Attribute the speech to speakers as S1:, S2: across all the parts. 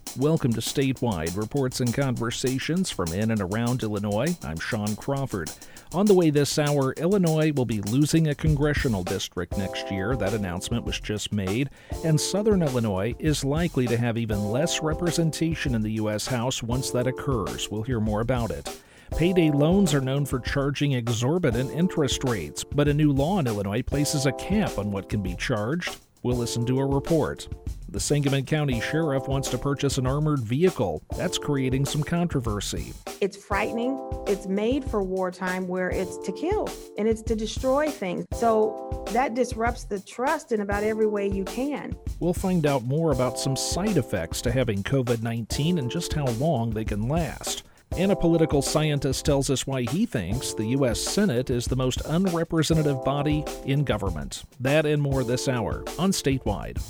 S1: Welcome to Statewide, reports and conversations from in and around Illinois. I'm Sean Crawford. On the way this hour, Illinois will be losing a congressional district next year. That announcement was just made. And Southern Illinois is likely to have even less representation in the U.S. House once that occurs. We'll hear more about it. Payday loans are known for charging exorbitant interest rates, but a new law in Illinois places a cap on what can be charged. We'll listen to a report. The Sangamon County Sheriff wants to purchase an armored vehicle. That's creating some controversy.
S2: It's frightening. It's made for wartime where it's to kill and it's to destroy things. So that disrupts the trust in about every way you can.
S1: We'll find out more about some side effects to having COVID-19 and just how long they can last. And a political scientist tells us why he thinks the U.S. Senate is the most unrepresentative body in government. That and more this hour on Statewide.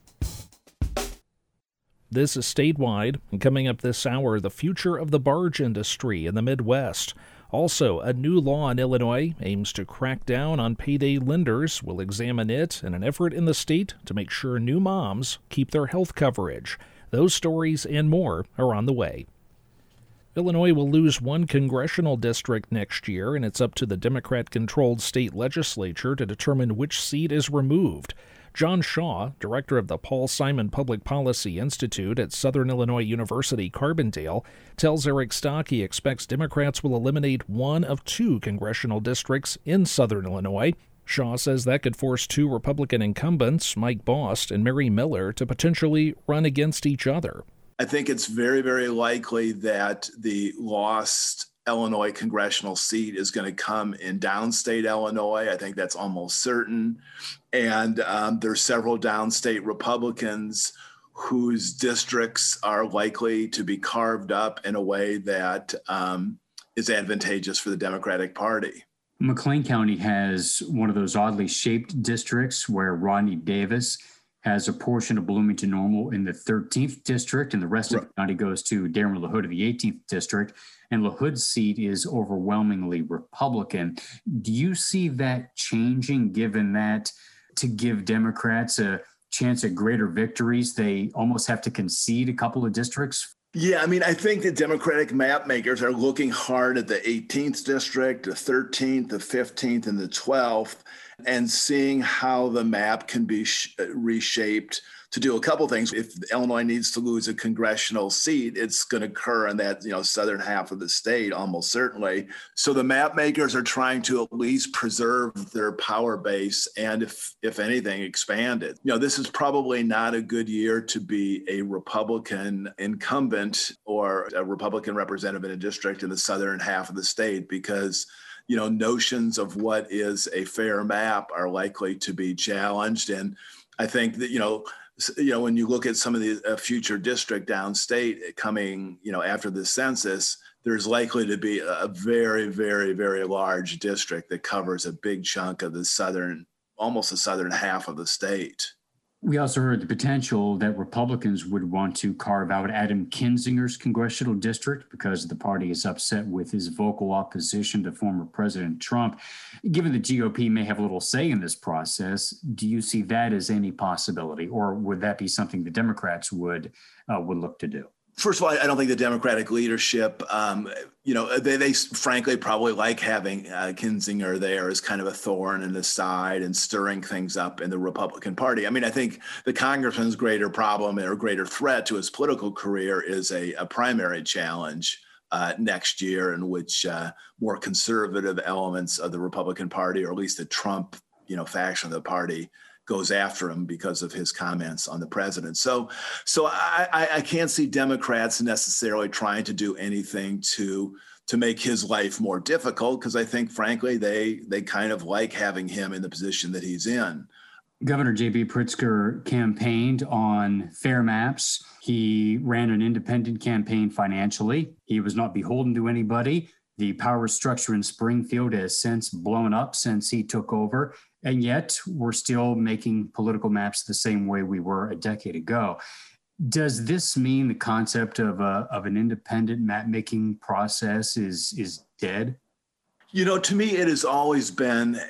S1: This is Statewide, and coming up this hour, the future of the barge industry in the Midwest. Also, a new law in Illinois aims to crack down on payday lenders. We'll examine it in an effort in the state to make sure new moms keep their health coverage. Those stories and more are on the way. Illinois will lose one congressional district next year, and it's up to the Democrat-controlled state legislature to determine which seat is removed. John Shaw, director of the Paul Simon Public Policy Institute at Southern Illinois University Carbondale, tells Eric Stock he expects Democrats will eliminate one of two congressional districts in Southern Illinois. Shaw says that could force two Republican incumbents, Mike Bost and Mary Miller, to potentially run against each other.
S3: I think it's very, very likely that the lost Illinois congressional seat is going to come in downstate Illinois. I think that's almost certain. And there's several downstate Republicans whose districts are likely to be carved up in a way that is advantageous for the Democratic Party.
S4: McLean County has one of those oddly shaped districts where Rodney Davis has a portion of Bloomington Normal in the 13th district, and the rest of the county goes to Darren LaHood of the 18th district, and LaHood's seat is overwhelmingly Republican. Do you see that changing, given that to give Democrats a chance at greater victories, they almost have to concede a couple of districts?
S3: Yeah, I mean, I think the Democratic map makers are looking hard at the 18th district, the 13th, the 15th, and the 12th, and seeing how the map can be reshaped to do a couple things. If Illinois needs to lose a congressional seat, it's going to occur in that, southern half of the state, almost certainly. So the map makers are trying to at least preserve their power base and, if anything, expand it. This is probably not a good year to be a Republican incumbent or a Republican representative in a district in the southern half of the state because notions of what is a fair map are likely to be challenged. And I think that, when you look at some of the future district downstate coming, after the census, there's likely to be a very, very, very large district that covers a big chunk of almost the southern half of the state.
S4: We also heard the potential that Republicans would want to carve out Adam Kinzinger's congressional district because the party is upset with his vocal opposition to former President Trump. Given the GOP may have a little say in this process, do you see that as any possibility, or would that be something the Democrats would look to do?
S3: First of all, I don't think the Democratic leadership, they frankly probably like having Kinzinger there as kind of a thorn in the side and stirring things up in the Republican Party. I mean, I think the congressman's greater problem or greater threat to his political career is a primary challenge next year in which more conservative elements of the Republican Party, or at least the Trump, faction of the party, goes after him because of his comments on the president. So I can't see Democrats necessarily trying to do anything to make his life more difficult, because I think, frankly, they kind of like having him in the position that he's in.
S4: Governor J.B. Pritzker campaigned on fair maps. He ran an independent campaign financially. He was not beholden to anybody. The power structure in Springfield has since blown up since he took over. And yet we're still making political maps the same way we were a decade ago. Does this mean the concept of an independent map-making process is dead?
S3: To me, it has always been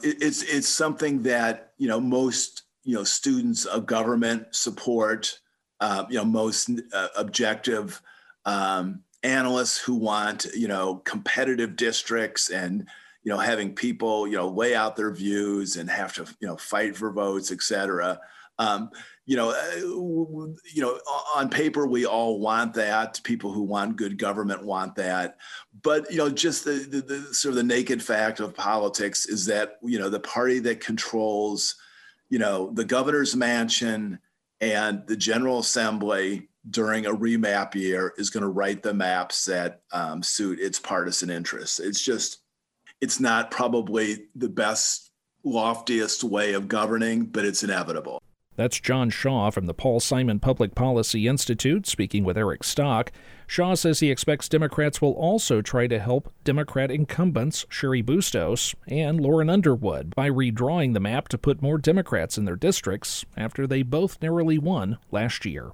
S3: it's something that, most, students of government support. most objective analysts who want, competitive districts and, having people, lay out their views and have to, fight for votes, et cetera. On paper, we all want that. People who want good government want that. But, just the sort of the naked fact of politics is that, the party that controls, the governor's mansion and the General Assembly during a remap year is going to write the maps that suit its partisan interests. It's not probably the best, loftiest way of governing, but it's inevitable.
S1: That's John Shaw from the Paul Simon Public Policy Institute speaking with Eric Stock. Shaw says he expects Democrats will also try to help Democrat incumbents Cheri Bustos and Lauren Underwood by redrawing the map to put more Democrats in their districts after they both narrowly won last year.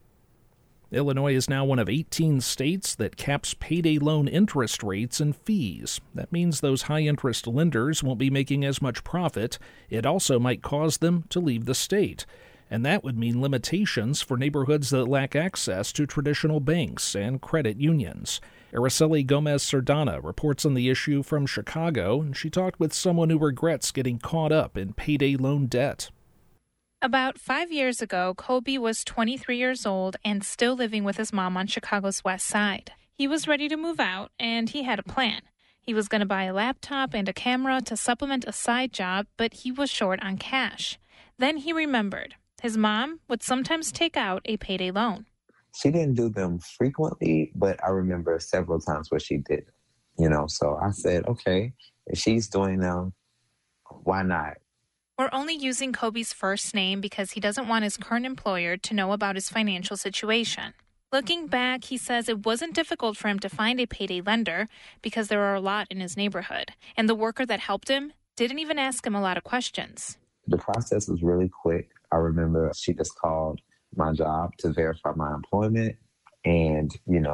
S1: Illinois is now one of 18 states that caps payday loan interest rates and fees. That means those high-interest lenders won't be making as much profit. It also might cause them to leave the state. And that would mean limitations for neighborhoods that lack access to traditional banks and credit unions. Araceli Gomez-Sardana reports on the issue from Chicago, and she talked with someone who regrets getting caught up in payday loan debt.
S5: About 5 years ago, Kobe was 23 years old and still living with his mom on Chicago's west side. He was ready to move out, and he had a plan. He was going to buy a laptop and a camera to supplement a side job, but he was short on cash. Then he remembered. His mom would sometimes take out a payday loan.
S6: She didn't do them frequently, but I remember several times where she did. So I said, okay, if she's doing them, why not?
S5: We're only using Kobe's first name because he doesn't want his current employer to know about his financial situation. Looking back, he says it wasn't difficult for him to find a payday lender because there are a lot in his neighborhood. And the worker that helped him didn't even ask him a lot of questions.
S6: The process was really quick. I remember she just called my job to verify my employment and,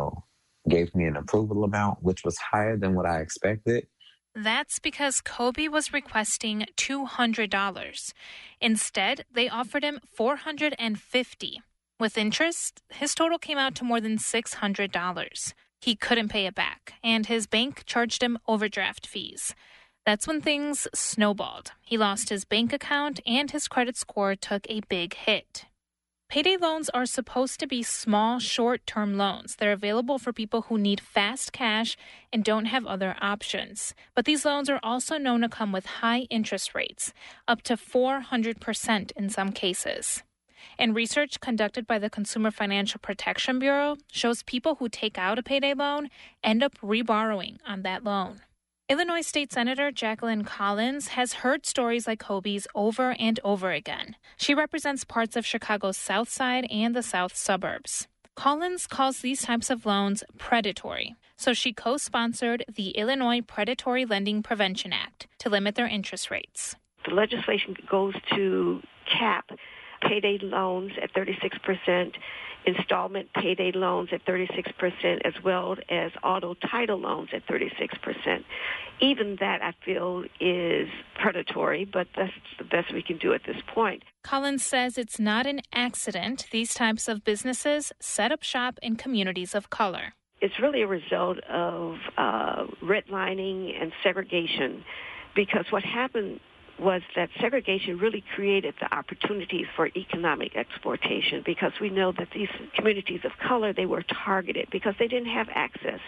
S6: gave me an approval amount, which was higher than what I expected.
S5: That's because Kobe was requesting $200. Instead, they offered him $450. With interest, his total came out to more than $600. He couldn't pay it back, and his bank charged him overdraft fees. That's when things snowballed. He lost his bank account, and his credit score took a big hit. Payday loans are supposed to be small, short-term loans. They're available for people who need fast cash and don't have other options. But these loans are also known to come with high interest rates, up to 400% in some cases. And research conducted by the Consumer Financial Protection Bureau shows people who take out a payday loan end up reborrowing on that loan. Illinois State Senator Jacqueline Collins has heard stories like Kobe's over and over again. She represents parts of Chicago's South Side and the South suburbs. Collins calls these types of loans predatory, so she co-sponsored the Illinois Predatory Lending Prevention Act to limit their interest rates.
S7: The legislation goes to cap payday loans at 36%, installment payday loans at 36%, as well as auto title loans at 36%. Even that, I feel, is predatory, but that's the best we can do at this point.
S5: Collins says it's not an accident these types of businesses set up shop in communities of color.
S7: It's really a result of redlining and segregation, because what happened was that segregation really created the opportunities for economic exploitation, because we know that these communities of color, they were targeted because they didn't have access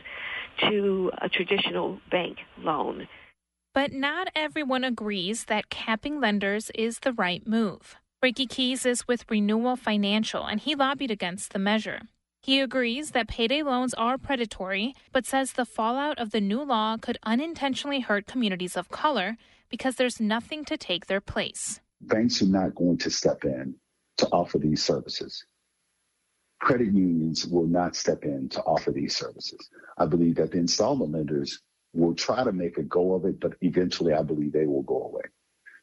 S7: to a traditional bank loan.
S5: But not everyone agrees that capping lenders is the right move. Ricky Keys is with Renewal Financial, and he lobbied against the measure. He agrees that payday loans are predatory, but says the fallout of the new law could unintentionally hurt communities of color because there's nothing to take their place.
S8: Banks are not going to step in to offer these services. Credit unions will not step in to offer these services. I believe that the installment lenders will try to make a go of it, but eventually I believe they will go away.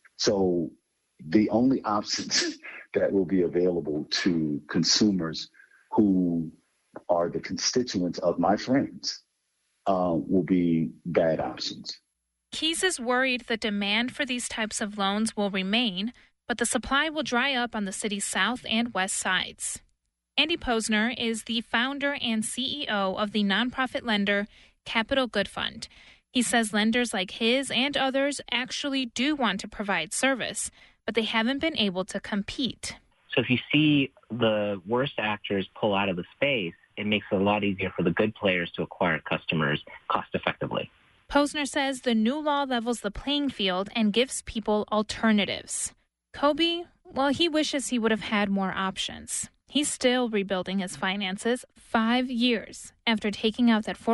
S8: So the only options that will be available to consumers who are the constituents of my friends will be bad options.
S5: Keys is worried the demand for these types of loans will remain, but the supply will dry up on the city's south and west sides. Andy Posner is the founder and CEO of the nonprofit lender Capital Good Fund. He says lenders like his and others actually do want to provide service, but they haven't been able to compete.
S9: So if you see the worst actors pull out of the space, it makes it a lot easier for the good players to acquire customers cost effectively.
S5: Posner says the new law levels the playing field and gives people alternatives. Kobe, well, he wishes he would have had more options. He's still rebuilding his finances 5 years after taking out that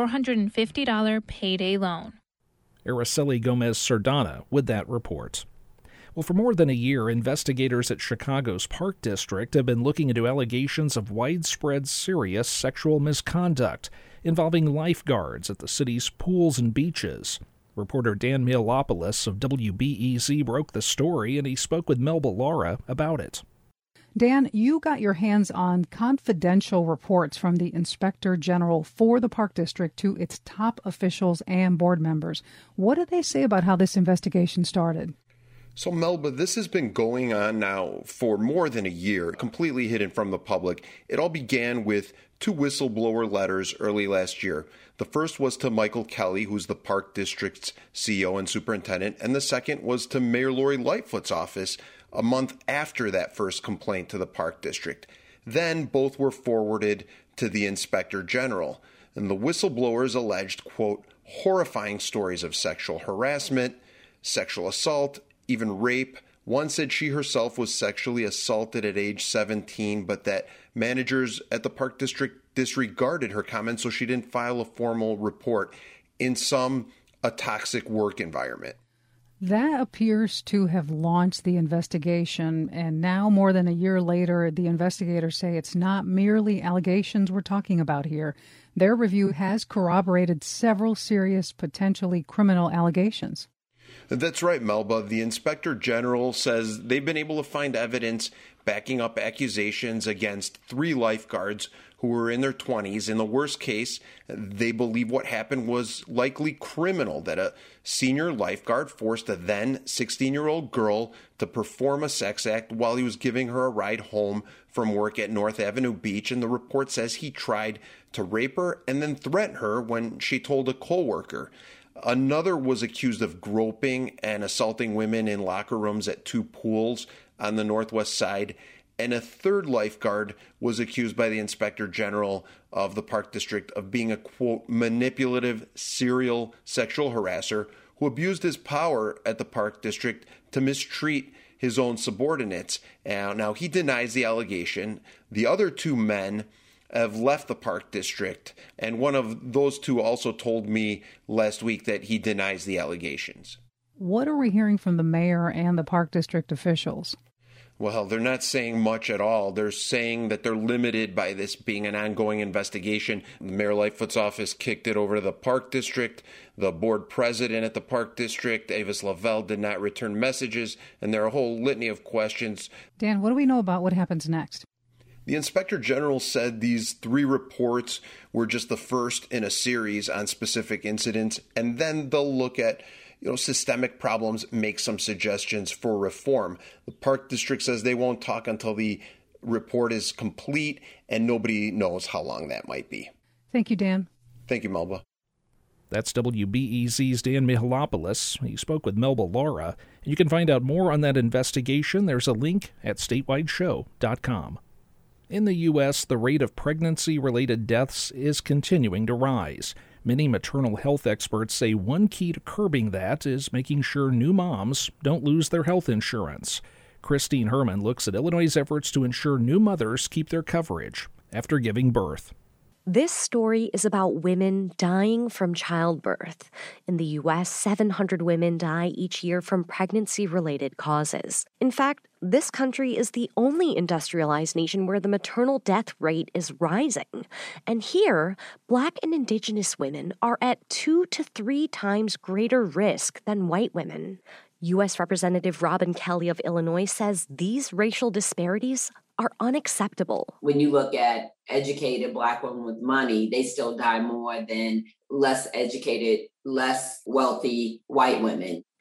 S5: $450 payday loan.
S1: Araceli Gomez-Sardana with that report. Well, for more than a year, investigators at Chicago's Park District have been looking into allegations of widespread serious sexual misconduct involving lifeguards at the city's pools and beaches. Reporter Dan Mihalopoulos of WBEZ broke the story, and he spoke with Melba Lara about it.
S10: Dan, you got your hands on confidential reports from the Inspector General for the Park District to its top officials and board members. What do they say about how this investigation started?
S11: So, Melba, this has been going on now for more than a year, completely hidden from the public. It all began with 2 whistleblower letters early last year. The first was to Michael Kelly, who's the Park District's CEO and superintendent, and the second was to Mayor Lori Lightfoot's office a month after that first complaint to the Park District. Then both were forwarded to the Inspector General, and the whistleblowers alleged, quote, horrifying stories of sexual harassment, sexual assault, even rape. One said she herself was sexually assaulted at age 17, but that managers at the Park District disregarded her comments, so she didn't file a formal report. In sum, a toxic work environment.
S10: That appears to have launched the investigation, and now more than a year later, the investigators say it's not merely allegations we're talking about here. Their review has corroborated several serious, potentially criminal allegations.
S11: That's right, Melba. The Inspector General says they've been able to find evidence backing up accusations against 3 lifeguards who were in their 20s. In the worst case, they believe what happened was likely criminal, that a senior lifeguard forced a then 16-year-old girl to perform a sex act while he was giving her a ride home from work at North Avenue Beach. And the report says he tried to rape her and then threaten her when she told a coworker. Another was accused of groping and assaulting women in locker rooms at 2 pools on the Northwest Side. And a third lifeguard was accused by the Inspector General of the Park District of being a, quote, manipulative serial sexual harasser who abused his power at the Park District to mistreat his own subordinates. Now, he denies the allegation. The other 2 men have left the Park District, and one of those 2 also told me last week that he denies the allegations.
S10: What are we hearing from the mayor and the Park District officials?
S11: Well, they're not saying much at all. They're saying that they're limited by this being an ongoing investigation. Mayor Lightfoot's office kicked it over to the Park District. The board president at the Park District, Avis Lavelle, did not return messages, and there are a whole litany of questions.
S10: Dan, what do we know about what happens next?
S11: The Inspector General said these 3 reports were just the first in a series on specific incidents, and then they'll look at systemic problems, make some suggestions for reform. The Park District says they won't talk until the report is complete, and nobody knows how long that might be.
S10: Thank you, Dan.
S11: Thank you, Melba.
S1: That's WBEZ's Dan Mihalopoulos. He spoke with Melba Lara. You can find out more on that investigation. There's a link at statewideshow.com. In the U.S., the rate of pregnancy-related deaths is continuing to rise. Many maternal health experts say one key to curbing that is making sure new moms don't lose their health insurance. Christine Herman looks at Illinois' efforts to ensure new mothers keep their coverage after giving birth.
S12: This story is about women dying from childbirth. In the U.S., 700 women die each year from pregnancy-related causes. In fact, this country is the only industrialized nation where the maternal death rate is rising. And here, Black and Indigenous women are at 2 to 3 times greater risk than white women. U.S. Representative Robin Kelly of Illinois says these racial disparities are unacceptable.
S13: When you look at educated Black women with money, they still die more than less educated, less wealthy white women.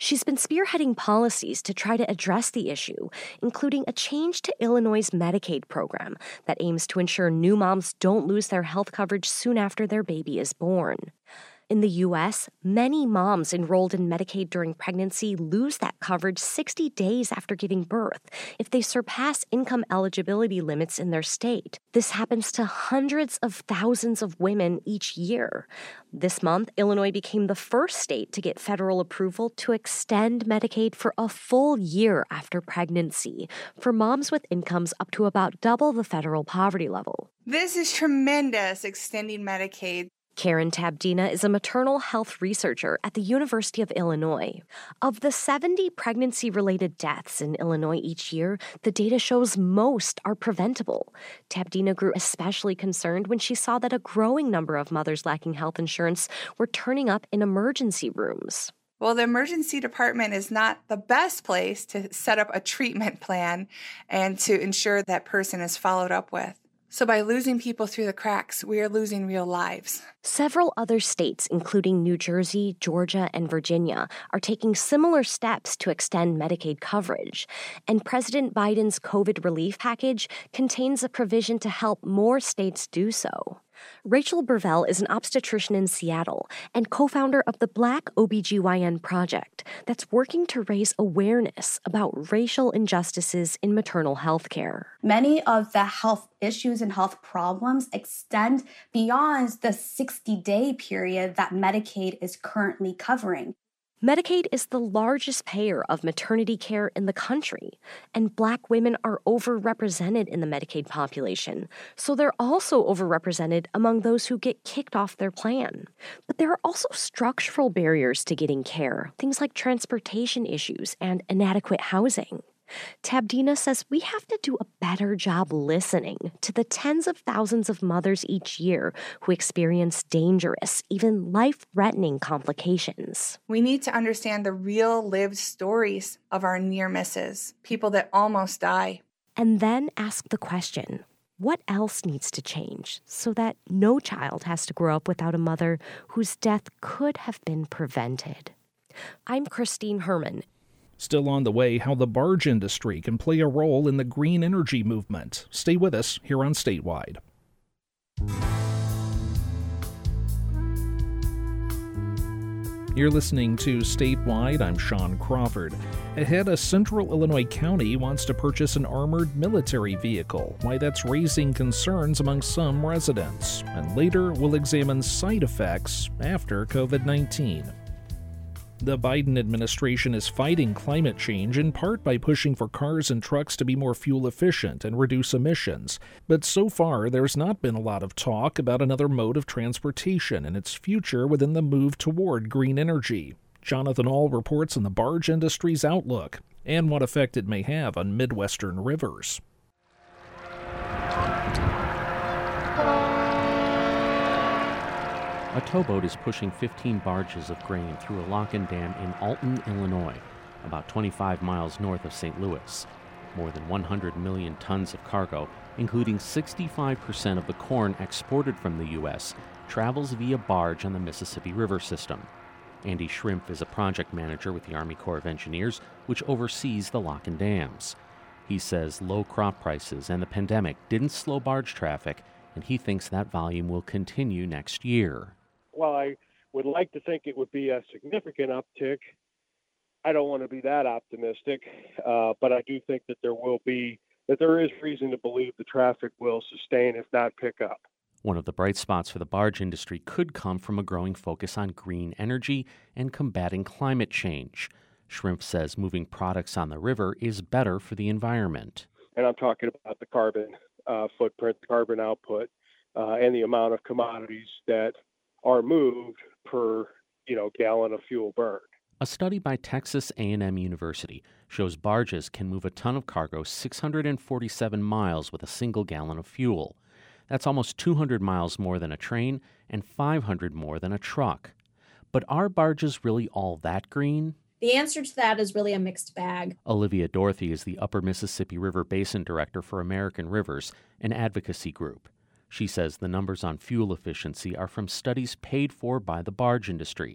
S12: She's been spearheading policies to try to address the issue, including a change to Illinois' Medicaid program that aims to ensure new moms don't lose their health coverage soon after their baby is born. In the U.S., many moms enrolled in Medicaid during pregnancy lose that coverage 60 days after giving birth if they surpass income eligibility limits in their state. This happens to hundreds of thousands of women each year. This month, Illinois became the first state to get federal approval to extend Medicaid for a full year after pregnancy for moms with incomes up to about double the federal poverty level.
S14: This is tremendous, extending Medicaid.
S12: Karen Tabdina is a maternal health researcher at the University of Illinois. Of the 70 pregnancy-related deaths in Illinois each year, the data shows most are preventable. Tabdina grew especially concerned when she saw that a growing number of mothers lacking health insurance were turning up in emergency rooms.
S14: Well, the emergency department is not the best place to set up a treatment plan and to ensure that person is followed up with. So by losing people through the cracks, we are losing real lives.
S12: Several other states, including New Jersey, Georgia, and Virginia, are taking similar steps to extend Medicaid coverage. And President Biden's COVID relief package contains a provision to help more states do so. Rachel Burvell is an obstetrician in Seattle and co-founder of the Black OBGYN Project that's working to raise awareness about racial injustices in maternal health care.
S15: Many of the health issues and health problems extend beyond the 60-day period that Medicaid is currently covering.
S12: Medicaid is the largest payer of maternity care in the country, and Black women are overrepresented in the Medicaid population, so they're also overrepresented among those who get kicked off their plan. But there are also structural barriers to getting care, things like transportation issues and inadequate housing. Tabdina says we have to do a better job listening to the tens of thousands of mothers each year who experience dangerous, even life-threatening complications.
S14: We need to understand the real lived stories of our near misses, people that almost die.
S12: And then ask the question, what else needs to change so that no child has to grow up without a mother whose death could have been prevented? I'm Christine Herman.
S1: Still on the way, how the barge industry can play a role in the green energy movement. Stay with us here on Statewide. You're listening to Statewide. I'm Sean Crawford. Ahead, a central Illinois county wants to purchase an armored military vehicle, why that's raising concerns among some residents. And later, we'll examine side effects after COVID-19. The Biden administration is fighting climate change in part by pushing for cars and trucks to be more fuel efficient and reduce emissions. But so far, there's not been a lot of talk about another mode of transportation and its future within the move toward green energy. Jonathan Ahl reports on the barge industry's outlook and what effect it may have on Midwestern rivers.
S16: A towboat is pushing 15 barges of grain through a lock-in dam in Alton, Illinois, about 25 miles north of St. Louis. More than 100 million tons of cargo, including 65% of the corn exported from the U.S., travels via barge on the Mississippi River system. Andy Schrimpf is a project manager with the Army Corps of Engineers, which oversees the lock-in dams. He says low crop prices and the pandemic didn't slow barge traffic, and he thinks that volume will continue next year.
S17: While I would like to think it would be a significant uptick, I don't want to be that optimistic, but I do think that there is reason to believe the traffic will sustain, if not pick up.
S16: One of the bright spots for the barge industry could come from a growing focus on green energy and combating climate change. Schrimpf says moving products on the river is better for the environment.
S17: And I'm talking about the carbon footprint, the carbon output, and the amount of commodities that are moved per, gallon of fuel burned.
S16: A study by Texas A&M University shows barges can move a ton of cargo 647 miles with a single gallon of fuel. That's almost 200 miles more than a train and 500 more than a truck. But are barges really all that green?
S18: The answer to that is really a mixed bag.
S16: Olivia Dorothy is the Upper Mississippi River Basin Director for American Rivers, an advocacy group. She says the numbers on fuel efficiency are from studies paid for by the barge industry,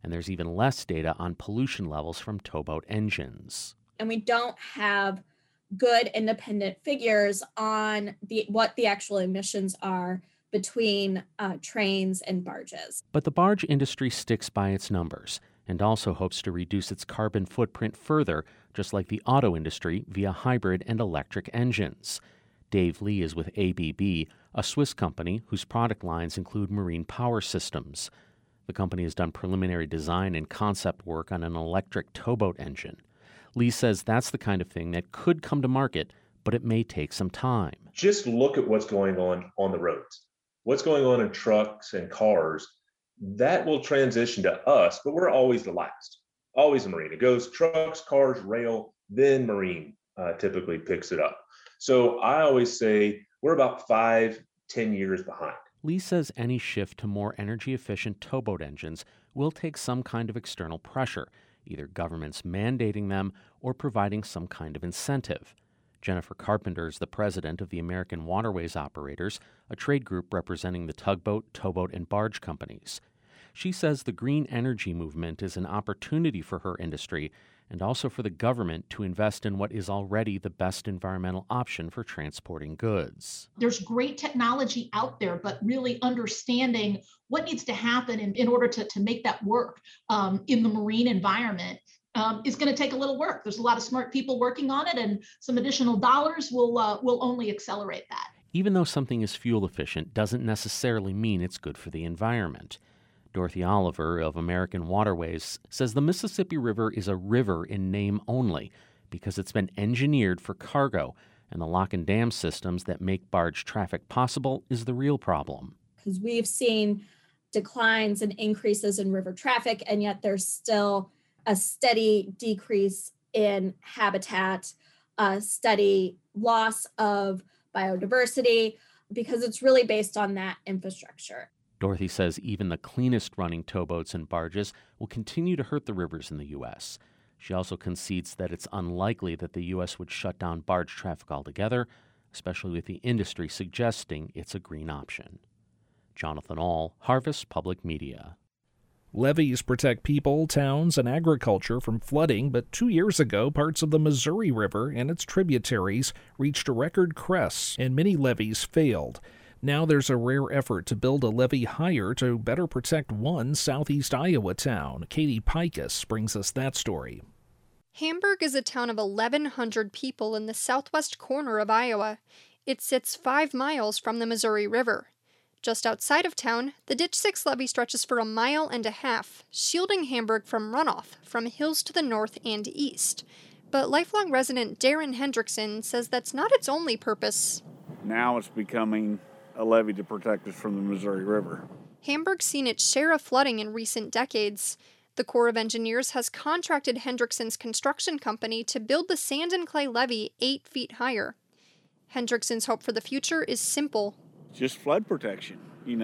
S16: And there's even less data on pollution levels from towboat engines.
S18: And we don't have good independent figures on what the actual emissions are between trains and barges.
S16: But the barge industry sticks by its numbers and also hopes to reduce its carbon footprint further, just like the auto industry, via hybrid and electric engines. Dave Lee is with ABB, a Swiss company whose product lines include marine power systems. The company has done preliminary design and concept work on an electric towboat engine. Lee says that's the kind of thing that could come to market, but it may take some time.
S19: Just look at what's going on the roads. What's going on in trucks and cars, that will transition to us, but we're always the last, always the marine. It goes trucks, cars, rail, then marine typically picks it up. So I always say we're about 5-10 years behind.
S16: Lee says any shift to more energy-efficient towboat engines will take some kind of external pressure, either governments mandating them or providing some kind of incentive. Jennifer Carpenter is the president of the American Waterways Operators, a trade group representing the tugboat, towboat, and barge companies. She says the green energy movement is an opportunity for her industry and also for the government to invest in what is already the best environmental option for transporting goods.
S20: There's great technology out there, but really understanding what needs to happen in order to make that work in the marine environment is going to take a little work. There's a lot of smart people working on it, and some additional dollars will only accelerate that.
S16: Even though something is fuel efficient doesn't necessarily mean it's good for the environment. Dorothy Oliver of American Waterways says the Mississippi River is a river in name only because it's been engineered for cargo, and the lock and dam systems that make barge traffic possible is the real problem.
S18: Because we've seen declines and increases in river traffic, and yet there's still a steady decrease in habitat, a steady loss of biodiversity, because it's really based on that infrastructure.
S16: Dorothy says even the cleanest running towboats and barges will continue to hurt the rivers in the U.S. She also concedes that it's unlikely that the U.S. would shut down barge traffic altogether, especially with the industry suggesting it's a green option. Jonathan Ahl, Harvest Public Media.
S1: Levees protect people, towns, and agriculture from flooding, but 2 years ago, parts of the Missouri River and its tributaries reached a record crest, and many levees failed. Now there's a rare effort to build a levee higher to better protect one southeast Iowa town. Katie Pikus brings us that story.
S21: Hamburg is a town of 1,100 people in the southwest corner of Iowa. It sits 5 miles from the Missouri River. Just outside of town, the Ditch 6 levee stretches for 1.5 miles, shielding Hamburg from runoff from hills to the north and east. But lifelong resident Darren Hendrickson says that's not its only purpose.
S22: Now it's becoming a levee to protect us from the Missouri River.
S21: Hamburg's seen its share of flooding in recent decades. The Corps of Engineers has contracted Hendrickson's construction company to build the sand and clay levee 8 feet higher. Hendrickson's hope for the future is simple.
S22: Just flood protection.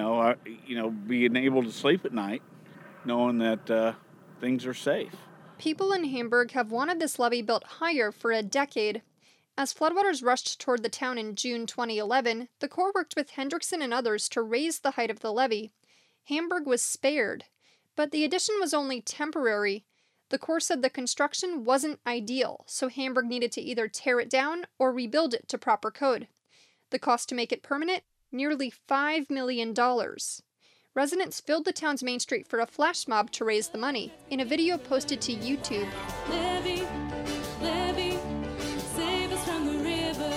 S22: Being able to sleep at night, knowing that things are safe.
S21: People in Hamburg have wanted this levee built higher for a decade. As floodwaters rushed toward the town in June 2011, the Corps worked with Hendrickson and others to raise the height of the levee. Hamburg was spared, but the addition was only temporary. The Corps said the construction wasn't ideal, so Hamburg needed to either tear it down or rebuild it to proper code. The cost to make it permanent? Nearly $5 million. Residents filled the town's main street for a flash mob to raise the money, in a video posted to YouTube.
S23: Levee, levee, save us from the river.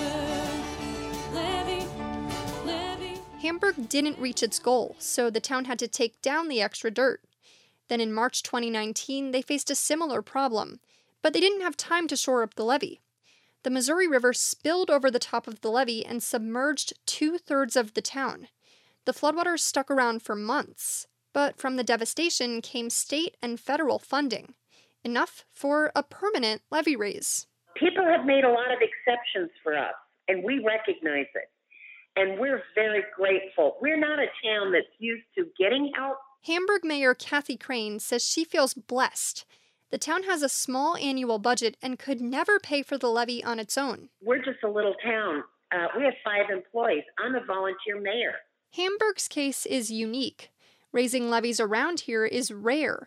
S23: Levee, levee.
S21: Hamburg didn't reach its goal, so the town had to take down the extra dirt. Then in March 2019, they faced a similar problem, but they didn't have time to shore up the levee. The Missouri River spilled over the top of the levee and submerged 2/3 of the town. The floodwaters stuck around for months, but from the devastation came state and federal funding, enough for a permanent levee raise.
S24: People have made a lot of exceptions for us, and we recognize it. And we're very grateful. We're not a town that's used to getting help.
S21: Hamburg Mayor Kathy Crane says she feels blessed. The town has a small annual budget and could never pay for the levee on its own.
S24: We're just a little town. We have 5 employees. I'm a volunteer mayor.
S21: Hamburg's case is unique. Raising levees around here is rare.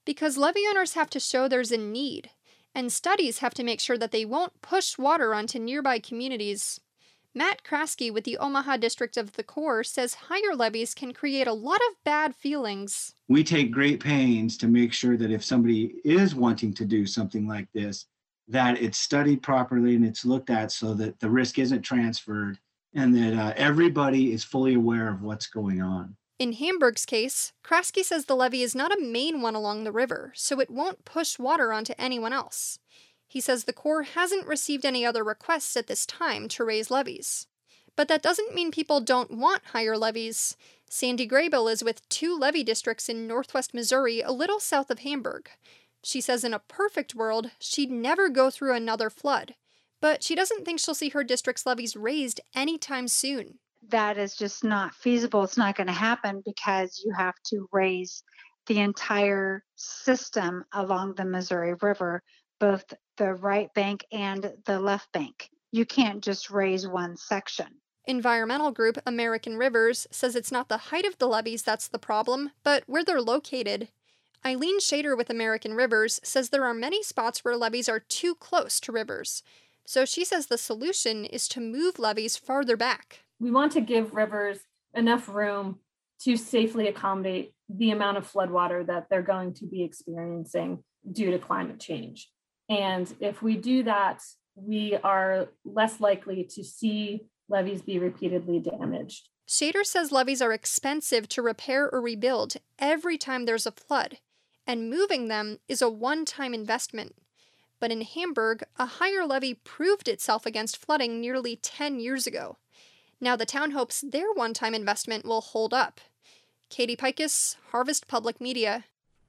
S21: Because levee owners have to show there's a need, and studies have to make sure that they won't push water onto nearby communities. Matt Kraske with the Omaha District of the Corps says higher levies can create a lot of bad feelings.
S2: We take great pains to make sure that if somebody is wanting to do something like this, that it's studied properly and it's looked at so that the risk isn't transferred and that everybody is fully aware of what's going on.
S21: In Hamburg's case, Kraske says the levee is not a main one along the river, so it won't push water onto anyone else. He says the Corps hasn't received any other requests at this time to raise levees. But that doesn't mean people don't want higher levees. Sandy Graybill is with 2 levee districts in northwest Missouri, a little south of Hamburg. She says in a perfect world, she'd never go through another flood. But she doesn't think she'll see her district's levees raised anytime soon.
S3: That is just not feasible. It's not going to happen because you have to raise the entire system along the Missouri River, both the right bank and the left bank. You can't just raise one section.
S21: Environmental group American Rivers says it's not the height of the levees that's the problem, but where they're located. Eileen Shader with American Rivers says there are many spots where levees are too close to rivers. So she says the solution is to move levees farther back.
S4: We want to give rivers enough room to safely accommodate the amount of floodwater that they're going to be experiencing due to climate change. And if we do that, we are less likely to see levees be repeatedly damaged.
S21: Shader says levees are expensive to repair or rebuild every time there's a flood, and moving them is a one-time investment. But in Hamburg, a higher levee proved itself against flooding nearly 10 years ago. Now the town hopes their one-time investment will hold up. Katie Pikus, Harvest Public Media.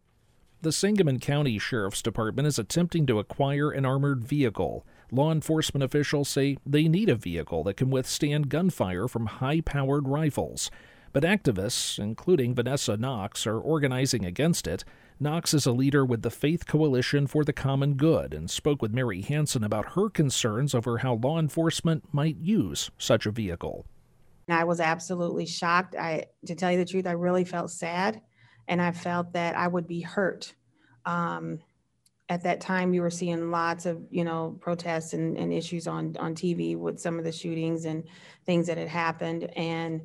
S1: The Sangamon County Sheriff's Department is attempting to acquire an armored vehicle. Law enforcement officials say they need a vehicle that can withstand gunfire from high-powered rifles. But activists, including Vanessa Knox, are organizing against it. Knox is a leader with the Faith Coalition for the Common Good and spoke with Mary Hansen about her concerns over how law enforcement might use such a vehicle.
S6: I was absolutely shocked. To tell you the truth, I really felt sad, and I felt that I would be hurt. At that time, we were seeing lots of, protests and issues on TV with some of the shootings and things that had happened. And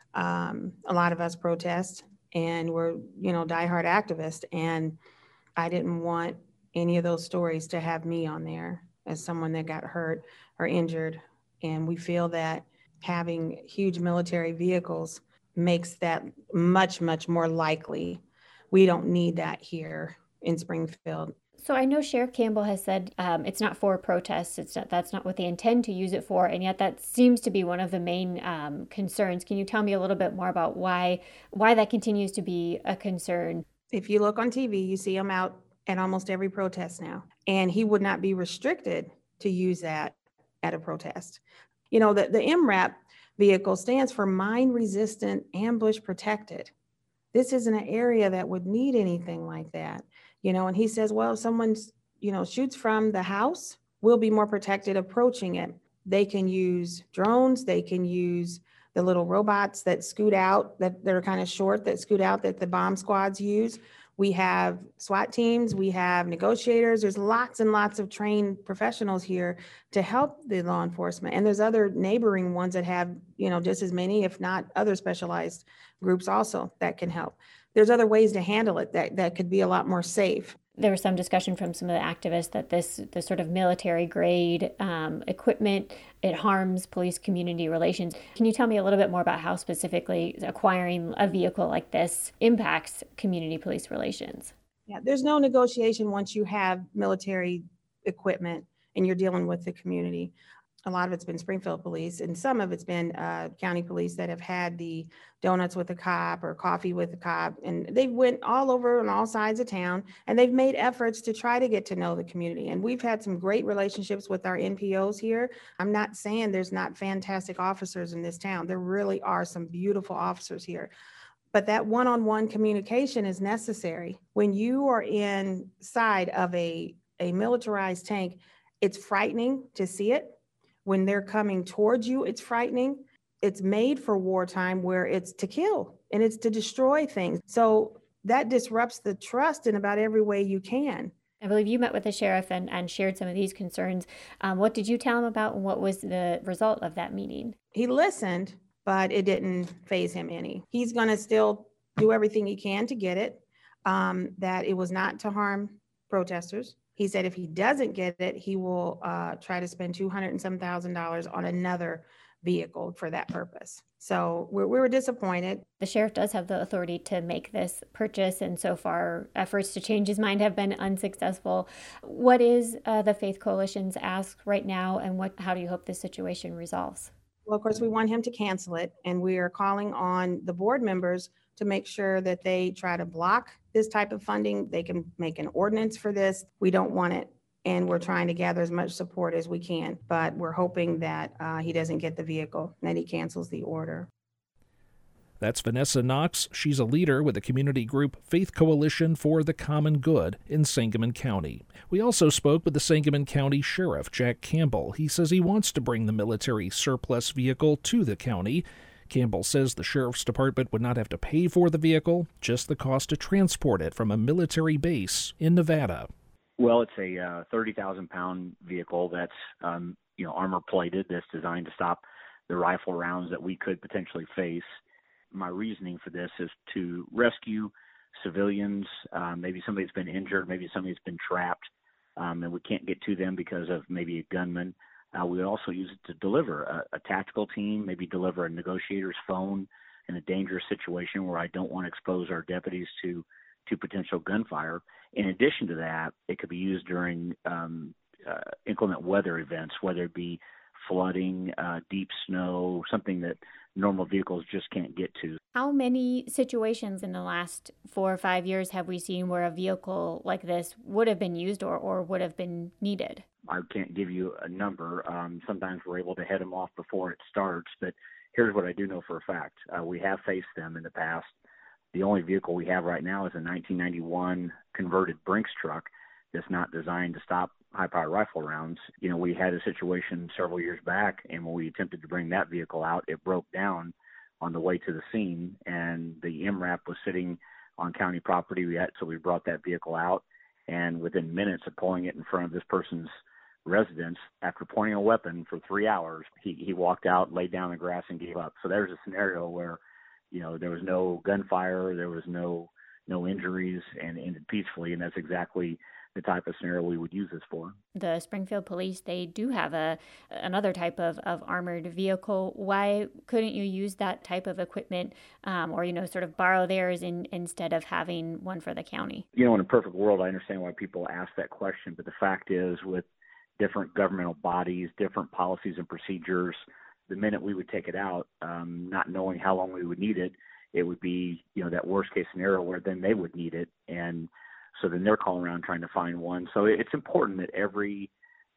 S6: a lot of us protest and we're, diehard activists. And I didn't want any of those stories to have me on there as someone that got hurt or injured. And we feel that having huge military vehicles makes that much, much more likely. We don't need that here in Springfield.
S25: So I know Sheriff Campbell has said it's not for protests. That's not what they intend to use it for, and yet that seems to be one of the main concerns. Can you tell me a little bit more about why that continues to be a concern?
S6: If you look on TV, you see him out at almost every protest now, and he would not be restricted to use that at a protest. The MRAP vehicle stands for Mine Resistant Ambush Protected. This isn't an area that would need anything like that. And he says, well, if someone, shoots from the house, we'll be more protected approaching it. They can use drones. They can use the little robots that scoot out, that are kind of short, that scoot out, that the bomb squads use. We have SWAT teams. We have negotiators. There's lots and lots of trained professionals here to help the law enforcement. And there's other neighboring ones that have, just as many, if not other specialized groups also that can help. There's other ways to handle it that could be a lot more safe.
S25: There was some discussion from some of the activists that this sort of military grade equipment, it harms police community relations. Can you tell me a little bit more about how specifically acquiring a vehicle like this impacts community police relations?
S6: Yeah, there's no negotiation once you have military equipment and you're dealing with the community. A lot of it's been Springfield police, and some of it's been county police that have had the donuts with the cop or coffee with the cop. And they went all over on all sides of town, and they've made efforts to try to get to know the community. And we've had some great relationships with our NPOs here. I'm not saying there's not fantastic officers in this town. There really are some beautiful officers here. But that one-on-one communication is necessary. When you are inside of a militarized tank, it's frightening to see it. When they're coming towards you, it's frightening. It's made for wartime where it's to kill and it's to destroy things. So that disrupts the trust in about every way you can.
S25: I believe you met with the sheriff and shared some of these concerns. What did you tell him about, and what was the result of that meeting?
S6: He listened, but it didn't faze him any. He's going to still do everything he can to get it, that it was not to harm protesters. He said if he doesn't get it, he will try to spend $207,000 on another vehicle for that purpose. So we were disappointed.
S25: The sheriff does have the authority to make this purchase, and so far efforts to change his mind have been unsuccessful. What is the Faith Coalition's ask right now, and how do you hope this situation resolves?
S6: Well, of course, we want him to cancel it, and we are calling on the board members to make sure that they try to block this type of funding. They can make an ordinance for this. We don't want it, and we're trying to gather as much support as we can, but we're hoping that he doesn't get the vehicle and that he cancels the order.
S1: That's Vanessa Knox. She's a leader with the community group Faith Coalition for the Common Good in Sangamon County. We also spoke with the Sangamon County Sheriff, Jack Campbell. He says he wants to bring the military surplus vehicle to the county. Campbell says the Sheriff's Department would not have to pay for the vehicle, just the cost to transport it from a military base in Nevada.
S5: Well, it's a 30,000-pound vehicle that's armor-plated, that's designed to stop the rifle rounds that we could potentially face. My reasoning for this is to rescue civilians, maybe somebody's been injured, maybe somebody's been trapped, and we can't get to them because of maybe a gunman. We would also use it to deliver a tactical team, maybe deliver a negotiator's phone in a dangerous situation where I don't want to expose our deputies to potential gunfire. In addition to that, it could be used during inclement weather events, whether it be flooding, deep snow, something that normal vehicles just can't get to.
S25: How many situations in the last 4 or 5 years have we seen where a vehicle like this would have been used or would have been needed?
S5: I can't give you a number. Sometimes we're able to head them off before it starts, but here's what I do know for a fact. We have faced them in the past. The only vehicle we have right now is a 1991 converted Brinks truck that's not designed to stop high-powered rifle rounds. We had a situation several years back, and when we attempted to bring that vehicle out, it broke down on the way to the scene, and the MRAP was sitting on county property. So we brought that vehicle out, and within minutes of pulling it in front of this person's residence, after pointing a weapon for 3 hours, he walked out, laid down in the grass, and gave up. So there's a scenario where there was no gunfire, there was no injuries, and ended peacefully, and that's exactly the type of scenario we would use this for.
S25: The Springfield Police, they do have another type of armored vehicle. Why couldn't you use that type of equipment or sort of borrow theirs instead of having one for the county?
S5: In a perfect world, I understand why people ask that question, but the fact is, with different governmental bodies, different policies and procedures, the minute we would take it out, not knowing how long we would need it, it would be, that worst case scenario where then they would need it. And so then they're calling around trying to find one. So it's important that every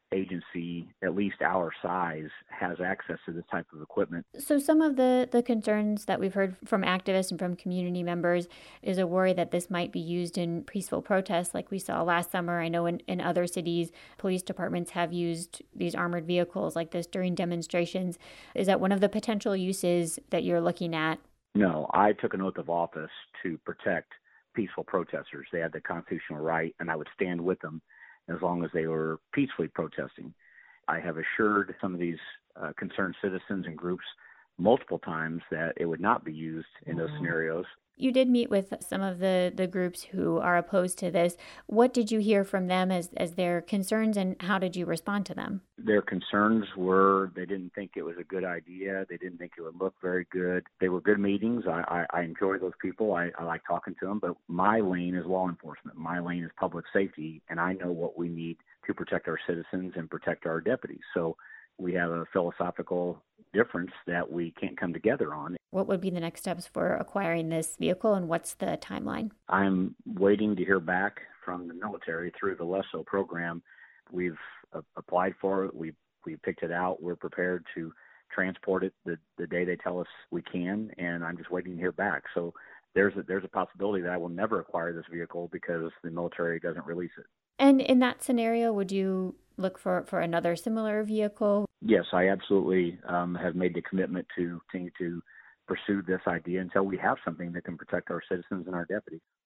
S5: agency, at least our size, has access to this type of equipment.
S25: So some of the concerns that we've heard from activists and from community members is a worry that this might be used in peaceful protests like we saw last summer. I know in other cities, police departments have used these armored vehicles like this during demonstrations. Is that one of the potential uses that you're looking at?
S5: No, I took an oath of office to protect peaceful protesters. They had the constitutional right, and I would stand with them as long as they were peacefully protesting. I have assured some of these concerned citizens and groups multiple times that it would not be used in those scenarios.
S25: You did meet with some of the groups who are opposed to this. What did you hear from them as their concerns, and how did you respond to them?
S5: Their concerns were they didn't think it was a good idea. They didn't think it would look very good. They were good meetings. I enjoy those people. I like talking to them. But my lane is law enforcement. My lane is public safety, and I know what we need to protect our citizens and protect our deputies. So we have a philosophical difference that we can't come together on.
S25: What would be the next steps for acquiring this vehicle, and what's the timeline?
S5: I'm waiting to hear back from the military through the LESO program. We've applied for it. We picked it out. We're prepared to transport it the day they tell us we can, and I'm just waiting to hear back. So there's a possibility that I will never acquire this vehicle because the military doesn't release it.
S25: And in that scenario, would you look for another similar vehicle?
S5: Yes, I absolutely have made the commitment to continue to pursue this idea until we have something that can protect our citizens and our deputies.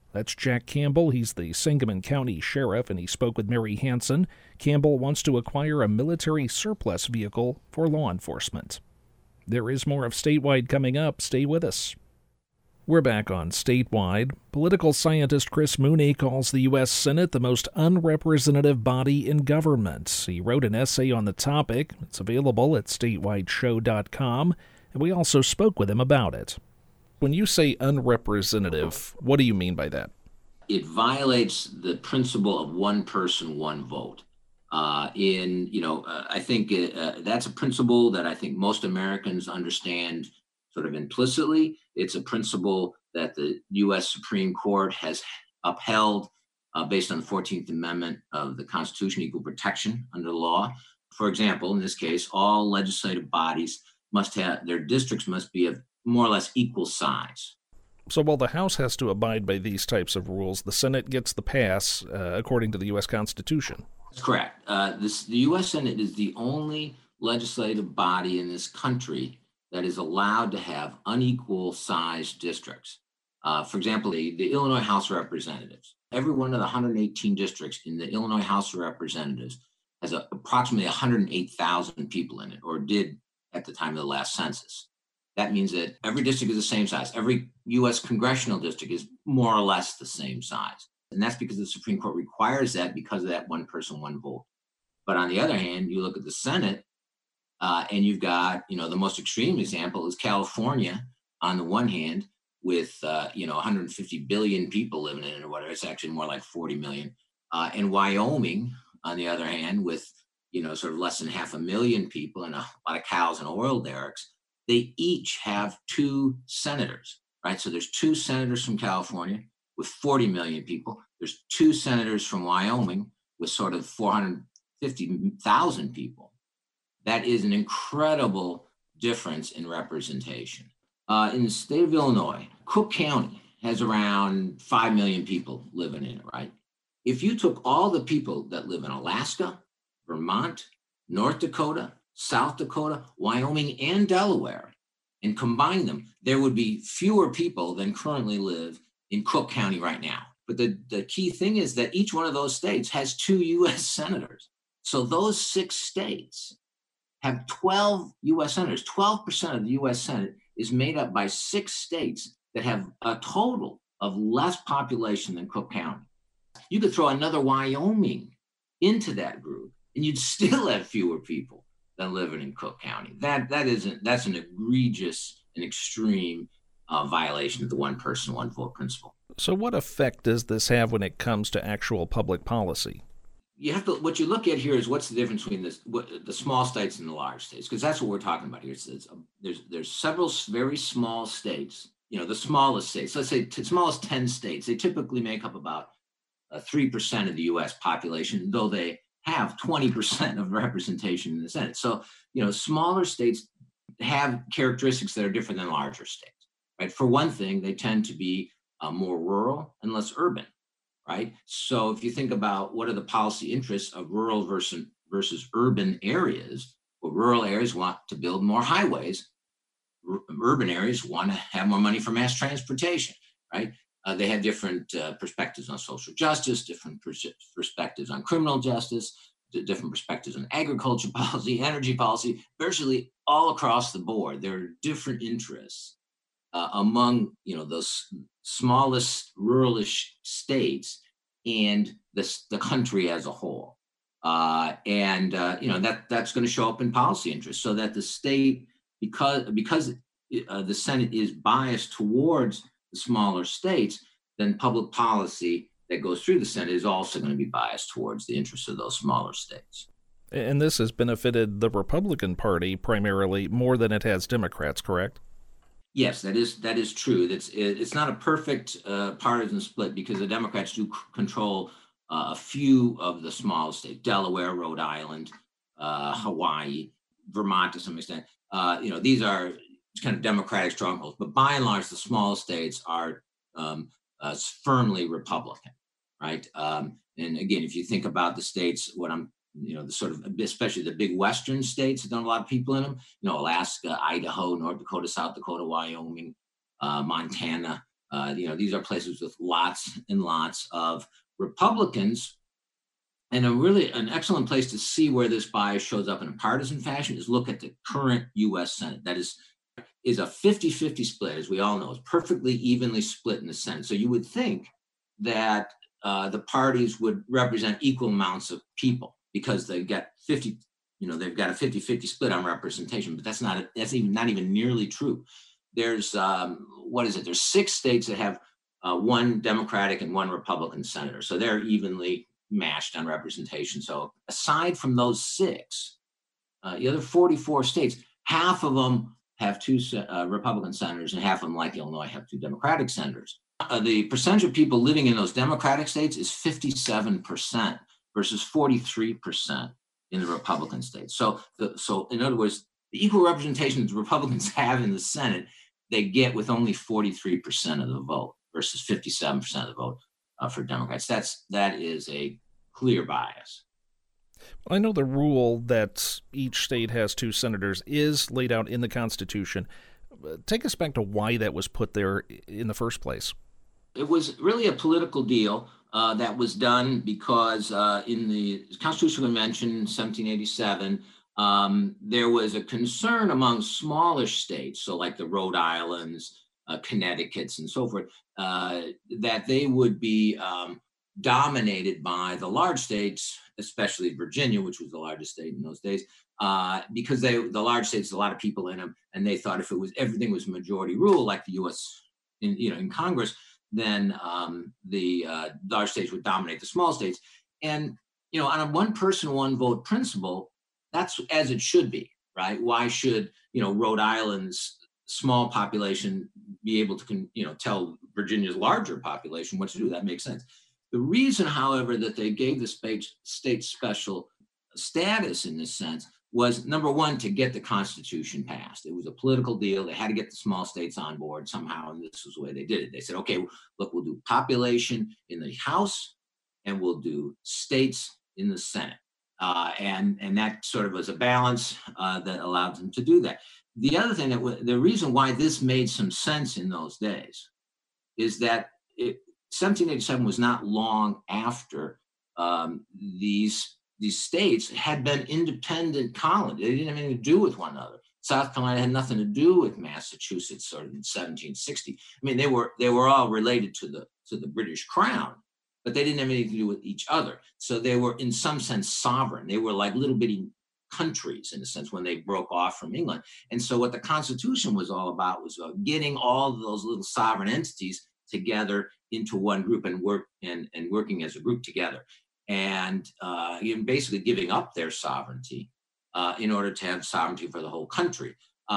S1: That's Jack Campbell. He's the Sangamon County Sheriff, and he spoke with Mary Hansen. Campbell wants to acquire a military surplus vehicle for law enforcement. There is more of Statewide coming up. Stay with us. We're back on Statewide. Political scientist Chris Mooney calls the U.S. Senate the most unrepresentative body in government. He wrote an essay on the topic. It's available at statewideshow.com, and we also spoke with him about it. When you say unrepresentative, what do you mean by that?
S7: It violates the principle of one person, one vote. I think that's a principle that I think most Americans understand sort of implicitly. It's a principle that the U.S. Supreme Court has upheld based on the 14th Amendment of the Constitution, equal protection under the law. For example, in this case, all legislative bodies must have, their districts must be of more or less equal size.
S1: So while the House has to abide by these types of rules, the Senate gets the pass according to the U.S. Constitution.
S7: That's correct. The U.S. Senate is the only legislative body in this country that is allowed to have unequal sized districts. For example, the Illinois House of Representatives. Every one of the 118 districts in the Illinois House of Representatives has approximately 108,000 people in it, or did at the time of the last census. That means that every district is the same size. Every U.S. congressional district is more or less the same size. And that's because the Supreme Court requires that because of that one person, one vote. But on the other hand, you look at the Senate and you've got, the most extreme example is California on the one hand with, 150 billion people living in it or whatever. It's actually more like 40 million. And Wyoming, on the other hand, with, sort of less than 500,000 people and a lot of cows and oil derricks. They each have 2 senators, right? So there's 2 senators from California with 40 million people. There's 2 senators from Wyoming with sort of 450,000 people. That is an incredible difference in representation. In the state of Illinois, Cook County has around 5 million people living in it, right? If you took all the people that live in Alaska, Vermont, North Dakota, South Dakota, Wyoming, and Delaware, and combine them, there would be fewer people than currently live in Cook County right now. But the key thing is that each one of those states has 2 U.S. senators. So those 6 states have 12 U.S. senators. 12% of the U.S. Senate is made up by 6 states that have a total of less population than Cook County. You could throw another Wyoming into that group, and you'd still have fewer people than living in Cook County. That's an egregious and extreme violation of the one person, one vote principle.
S1: So what effect does this have when it comes to actual public policy?
S7: What you look at here is what's the difference between the small states and the large states, because that's what we're talking about here. There's several very small states, the smallest states, let's say the smallest 10 states, they typically make up about 3% of the U.S. population, though they have 20% of representation in the Senate. So, smaller states have characteristics that are different than larger states, right? For one thing, they tend to be more rural and less urban, right? So if you think about what are the policy interests of rural versus urban areas, well, rural areas want to build more highways. Urban areas want to have more money for mass transportation, right? They have different perspectives on social justice, different perspectives on criminal justice, different perspectives on agriculture policy, energy policy, virtually all across the board. There are different interests among those smallest ruralish states and the country as a whole. That's going to show up in policy interests, so that the state, because the Senate is biased towards the smaller states, then public policy that goes through the Senate is also going to be biased towards the interests of those smaller states.
S1: And this has benefited the Republican Party primarily more than it has Democrats, correct?
S7: Yes, that is true. It's not a perfect partisan split, because the Democrats do control a few of the small states: Delaware, Rhode Island, Hawaii, Vermont to some extent. These are kind of Democratic strongholds, but by and large, the small states are firmly Republican, right? And again, if you think about the states, the sort of, especially the big Western states that don't have a lot of people in them, Alaska, Idaho, North Dakota, South Dakota, Wyoming, Montana, These are places with lots and lots of Republicans. And an excellent place to see where this bias shows up in a partisan fashion is look at the current U.S. Senate. That is a 50-50 split, as we all know, is perfectly evenly split in the Senate. So you would think that the parties would represent equal amounts of people because they've got 50, they've got a 50-50 split on representation, but that's not even nearly true. There's there's 6 states that have one Democratic and one Republican senator. So they're evenly matched on representation. So aside from those 6, the other 44 states, half of them have 2 Republican senators and half of them, like Illinois, have 2 Democratic senators. The percentage of people living in those Democratic states is 57% versus 43% in the Republican states. So in other words, the equal representation that the Republicans have in the Senate, they get with only 43% of the vote versus 57% of the vote for Democrats. That is a clear bias.
S1: I know the rule that each state has 2 senators is laid out in the Constitution. Take us back to why that was put there in the first place.
S7: It was really a political deal that was done because in the Constitutional Convention in 1787, there was a concern among smaller states, so like the Rhode Islands, Connecticut's, and so forth, that they would be dominated by the large states, especially Virginia, which was the largest state in those days, because the large states, a lot of people in them, and they thought if everything was majority rule, like the U.S. in Congress, then the large states would dominate the small states. And on a one person, one vote principle, that's as it should be, right? Why should Rhode Island's small population be able to tell Virginia's larger population what to do? That makes sense. The reason, however, that they gave the state special status in this sense was, number one, to get the Constitution passed. It was a political deal. They had to get the small states on board somehow, and this was the way they did it. They said, okay, look, we'll do population in the House, and we'll do states in the Senate. And that sort of was a balance that allowed them to do that. The other thing, the reason why this made some sense in those days is that 1787 was not long after these states had been independent colonies. They didn't have anything to do with one another. South Carolina had nothing to do with Massachusetts sort of in 1760. I mean, they were all related to the British Crown, but they didn't have anything to do with each other. So they were in some sense sovereign. They were like little bitty countries in a sense when they broke off from England. And so what the Constitution was all about was getting all of those little sovereign entities together into one group and working as a group together, and basically giving up their sovereignty in order to have sovereignty for the whole country,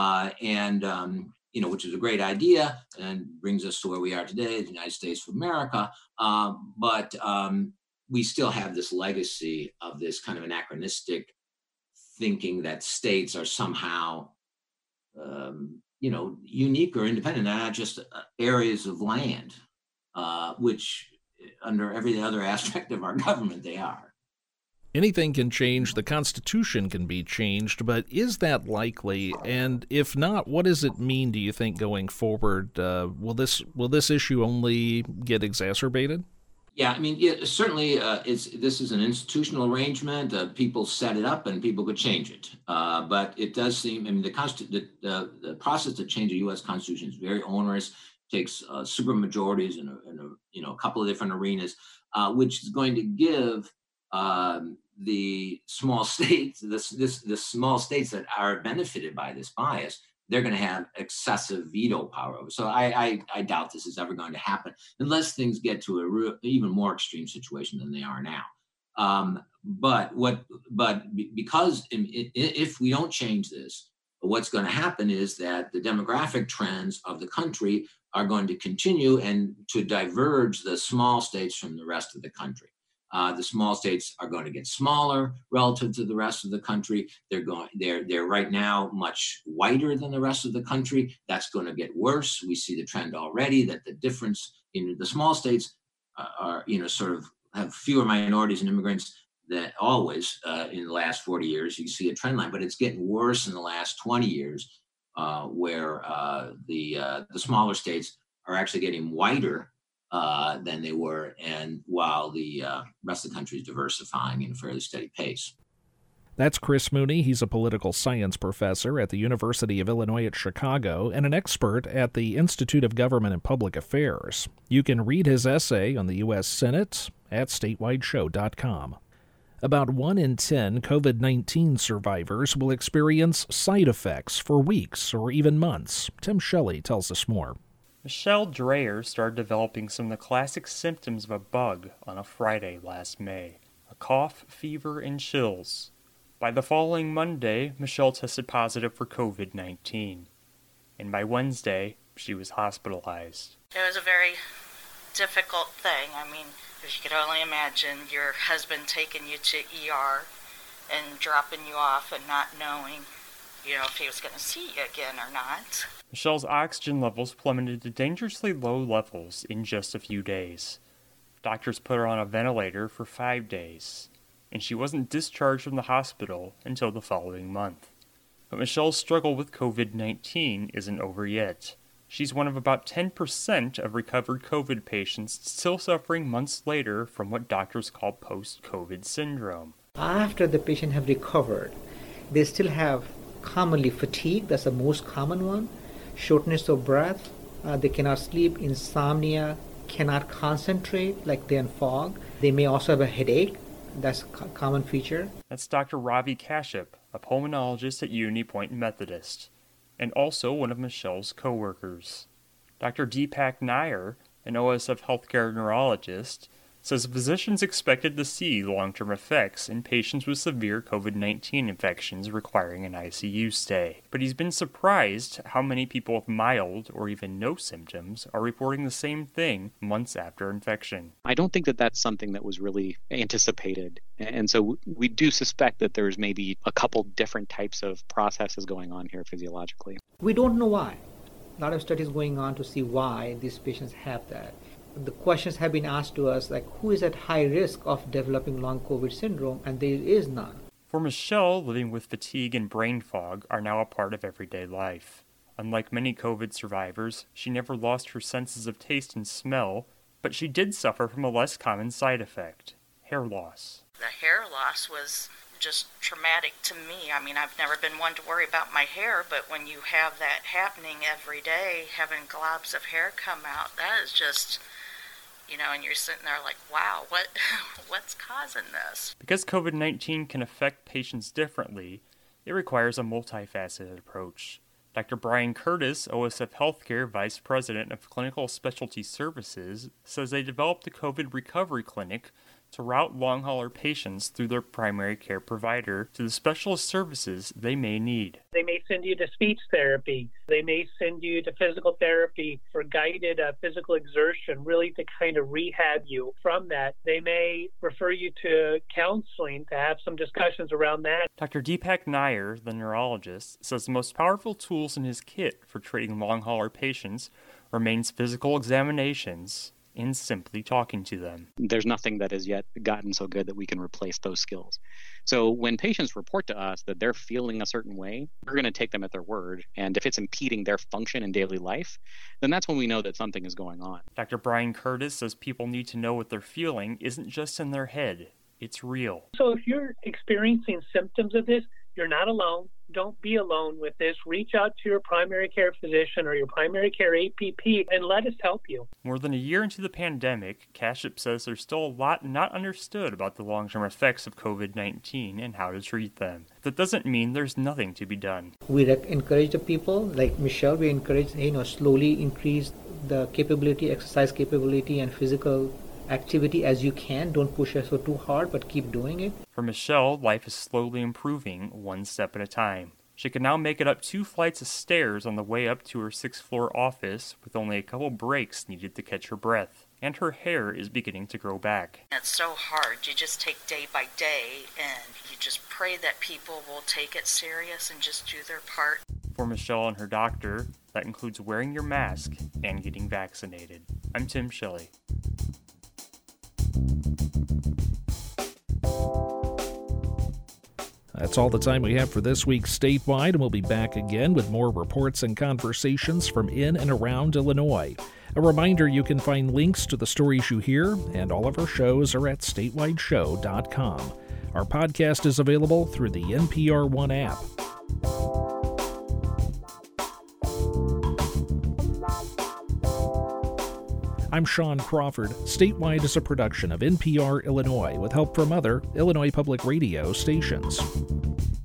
S7: which is a great idea and brings us to where we are today, the United States of America. But we still have this legacy of this kind of anachronistic thinking that states are somehow unique or independent. They're not just areas of land, which under every other aspect of our government they are.
S1: Anything can change. The Constitution can be changed, but is that likely? And if not, what does it mean, do you think, going forward? Will this issue only get exacerbated?
S7: Yeah, I mean, certainly this is an institutional arrangement. People set it up and people could change it. But it does seem, I mean, the process to change a U.S. Constitution is very onerous, takes supermajorities in a couple of different arenas, which is going to give the small states, the small states that are benefited by this bias, they're going to have excessive veto power over. So I doubt this is ever going to happen unless things get to a even more extreme situation than they are now. Because if we don't change this, what's going to happen is that the demographic trends of the country are going to continue and to diverge the small states from the rest of the country. The small states are going to get smaller relative to the rest of the country. They're right now much whiter than the rest of the country. That's going to get worse. We see the trend already that the difference in the small states are sort of have fewer minorities and immigrants than always in the last 40 years. You see a trend line, but it's getting worse in the last 20 years, where the smaller states are actually getting whiter than they were, and while the rest of the country is diversifying in a fairly steady pace.
S1: That's Chris Mooney. He's a political science professor at the University of Illinois at Chicago and an expert at the Institute of Government and Public Affairs. You can read his essay on the U.S. Senate at statewideshow.com. About 1 in 10 COVID-19 survivors will experience side effects for weeks or even months. Tim Shelley tells us more.
S8: Michelle Dreyer started developing some of the classic symptoms of a bug on a Friday last May: a cough, fever, and chills. By the following Monday, Michelle tested positive for COVID-19, and by Wednesday, she was hospitalized.
S9: It was a very difficult thing. I mean, if you could only imagine your husband taking you to ER and dropping you off and not knowing, if he was going to see you again or not.
S8: Michelle's oxygen levels plummeted to dangerously low levels in just a few days. Doctors put her on a ventilator for 5 days, and she wasn't discharged from the hospital until the following month. But Michelle's struggle with COVID-19 isn't over yet. She's one of about 10% of recovered COVID patients still suffering months later from what doctors call post-COVID syndrome.
S10: After the patient have recovered, they still have commonly fatigue, that's the most common one, shortness of breath, they cannot sleep, insomnia, cannot concentrate, like they're in fog. They may also have a headache, that's a common feature.
S8: That's Dr. Ravi Kashyap, a pulmonologist at Unity Point Methodist, and also one of Michelle's co-workers. Dr. Deepak Nair, an OSF healthcare neurologist, says physicians expected to see long-term effects in patients with severe COVID-19 infections requiring an ICU stay. But he's been surprised how many people with mild or even no symptoms are reporting the same thing months after infection.
S11: I don't think that that's something that was really anticipated. And so we do suspect that there's maybe a couple different types of processes going on here physiologically.
S10: We don't know why. A lot of studies going on to see why these patients have that. The questions have been asked to us, like, who is at high risk of developing long COVID syndrome, and there is none.
S8: For Michelle, living with fatigue and brain fog are now a part of everyday life. Unlike many COVID survivors, she never lost her senses of taste and smell, but she did suffer from a less common side effect: hair loss.
S9: The hair loss was just traumatic to me. I mean, I've never been one to worry about my hair, but when you have that happening every day, having globs of hair come out, that is just... and you're sitting there like, wow, what's causing this?
S8: Because COVID-19 can affect patients differently, it requires a multifaceted approach. Dr. Brian Curtis, OSF Healthcare Vice President of Clinical Specialty Services, says they developed the COVID Recovery Clinic to route long hauler patients through their primary care provider to the specialist services they may need.
S13: They may send you to speech therapy. They may send you to physical therapy for guided physical exertion, really to kind of rehab you from that. They may refer you to counseling to have some discussions around that.
S8: Dr. Deepak Nair, the neurologist, says the most powerful tools in his kit for treating long hauler patients remains physical examinations in simply talking to them.
S11: There's nothing that has yet gotten so good that we can replace those skills. So when patients report to us that they're feeling a certain way, we're going to take them at their word. And if it's impeding their function in daily life, then that's when we know that something is going on.
S8: Dr. Brian Curtis says people need to know what they're feeling isn't just in their head, it's real.
S13: So if you're experiencing symptoms of this, you're not alone. Don't be alone with this. Reach out to your primary care physician or your primary care APP and let us help you.
S8: More than a year into the pandemic, Kashyap says there's still a lot not understood about the long-term effects of COVID-19 and how to treat them. That doesn't mean there's nothing to be done.
S10: We encourage the people, like Michelle, we encourage, slowly increase the capability, exercise capability and physical activity as you can. Don't push yourself too hard, but keep doing it.
S8: For Michelle, life is slowly improving, one step at a time. She can now make it up 2 flights of stairs on the way up to her 6th-floor office with only a couple breaks needed to catch her breath. And her hair is beginning to grow back.
S9: It's so hard. You just take day by day, and you just pray that people will take it serious and just do their part.
S8: For Michelle and her doctor, that includes wearing your mask and getting vaccinated. I'm Tim Shelley.
S1: That's all the time we have for this week's Statewide, and we'll be back again with more reports and conversations from in and around Illinois. A reminder, you can find links to the stories you hear and all of our shows are at statewideshow.com. Our podcast is available through the NPR One app. I'm Sean Crawford. Statewide is a production of NPR Illinois with help from other Illinois Public Radio stations.